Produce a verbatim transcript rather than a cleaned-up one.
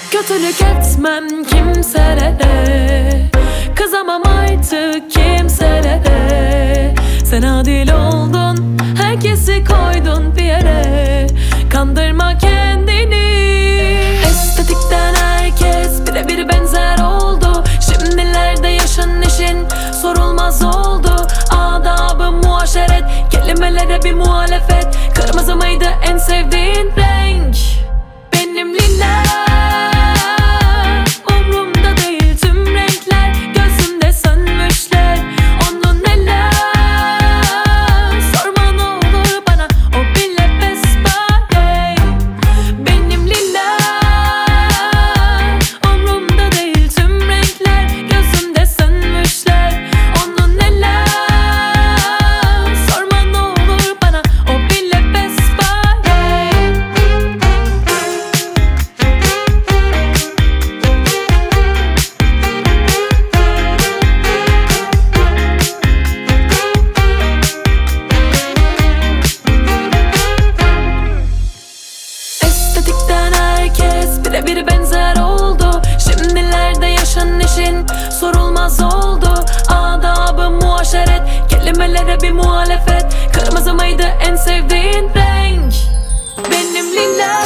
Kötülük etmem kimselere, kızamam artık kimselere. Sen adil oldun, herkesi koydun bir yere. Kandırma kendini. Estetikten herkes birebir benzer oldu. Şimdilerde yaşın işin sorulmaz oldu. Adab-ı muaşeret, kelimelere bir muhalefet. Kırmızı mıydı en sevdiğin renk? Benim lila. Umrumda değil tüm renkler, gözümde sönmüşler. Onun neler? Sorma ne olur bana, o bile besbelli. Benim lila. Umrumda değil tüm renkler, gözümde sönmüşler. Onun neler? Sorma ne olur bana, o bile besbelli. Estetikten herkes birebir benzer oldu. Şimdilerde yaşın işin sorulmaz oldu. Adab-ı muaşeret, kelimelere bir muhalefet. Kırmızı mıydı en sevdiğin renk? Benim lila.